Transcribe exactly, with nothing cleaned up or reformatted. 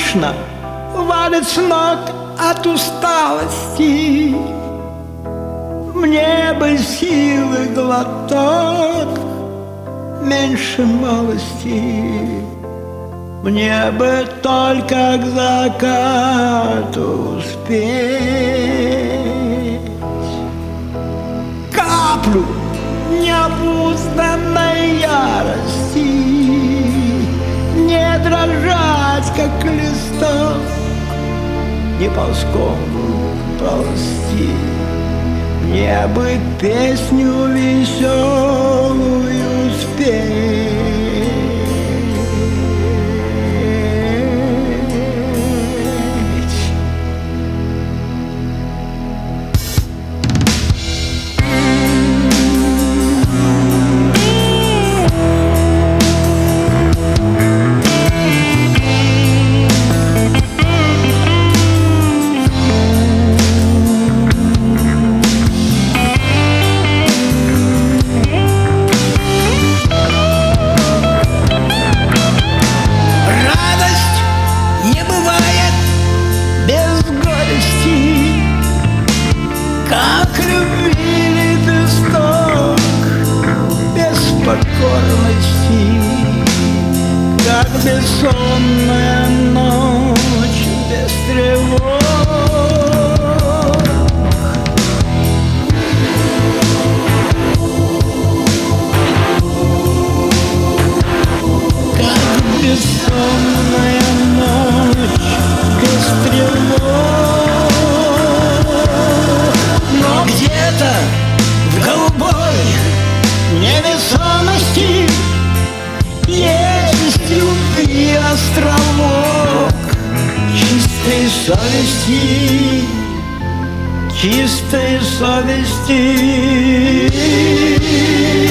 скучно, валит с ног от усталости. Мне бы силы глоток, меньше малости. Мне бы только к закату успеть. Каплю необузданной ярости, не дрожать, как листок, не ползком ползти. Мне бы песню веселую спеть. Как любви лепесток без покорности, как бессонная ночь без тревог. Как бессонная ночь без тревог. Где-то в голубой невесомости есть любви островок чистой совести, чистой совести.